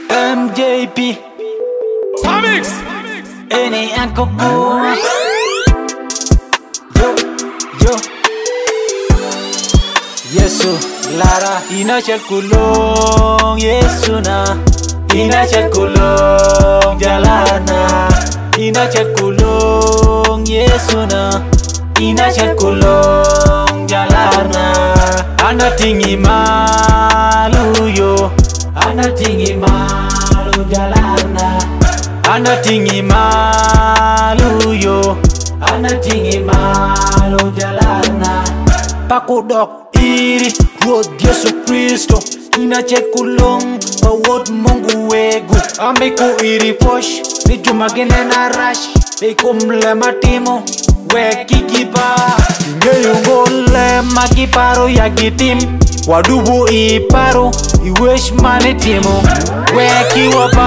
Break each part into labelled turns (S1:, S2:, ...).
S1: MJP
S2: Samix
S1: Ini aku kuat. Yo Yesu Lara Ina kulong Yesu na Ina kulong jalana Ina kulong Yesu na Ina kulong jalana Ana tinggi malu yo Ana tinggi malu jalana Ana tinggi malu yo Ana tinggi malu jalana Pakudok iri Ruot Yesu Kristo Ina kulong bawot Mungu wegu Amiku iri posh Ni jumagine na rash Ikumle matimo Weki kipa Ngeyungole makiparo ya gitim Wadubu iparo Iwesh mane timo Weki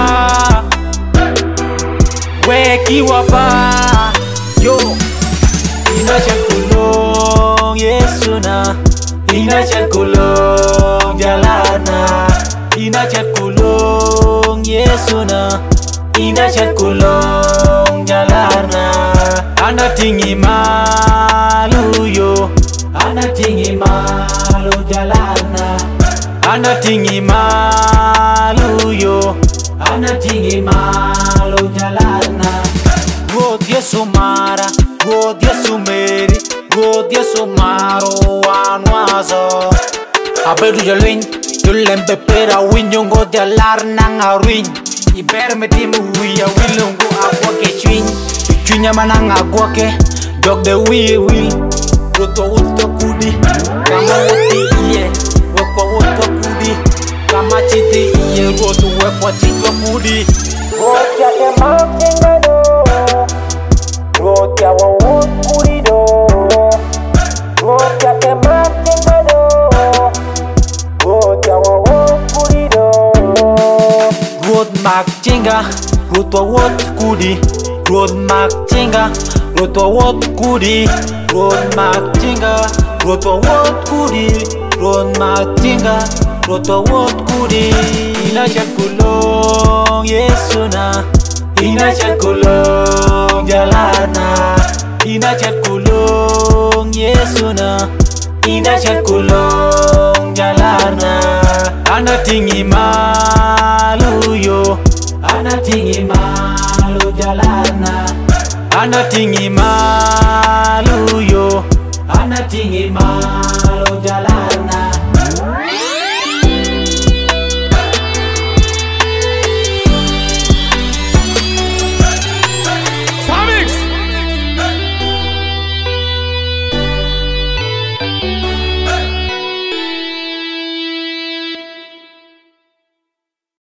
S1: wapa Yo Ina kulong Yesu na Ina kulong jalana Ina kulong Yesu na Ina kulong jalana Ana tinggi malu yo Ana tinggi malu jalana Ana tinggi malu yo Ana tinggi malu jalana God Yesu mara God Yesu meri God Yesu maro anwazo Abedu jalwin Yulembe pera winyongo de alarnang arwin Iberme timu wiya wilungu agwake chwin Chwinya manang agwake Dog de will Roto uto kudi Kama wote iye Wekwa woto kudi Kama chiti iye Roto wekwa chitwa kudi Rotia ke makinga do Rotia wa wot kudi do Rotia ke makinga do Rotia wa wot kudi do Rot mak chinga Rot wa wot kudi Rot mak chinga Rot wa wot kudi Rot mak chinga Rot wa wot kudi Rot mak chinga Rot wa wot kudi Ina kulong Yesu na Ina kulong jalana Ina kulong Yesu na Ina kulong jalana Ana tinggi malu yo Ana tinggi malu jalana Ana tinggi malu yo Ana tinggi malu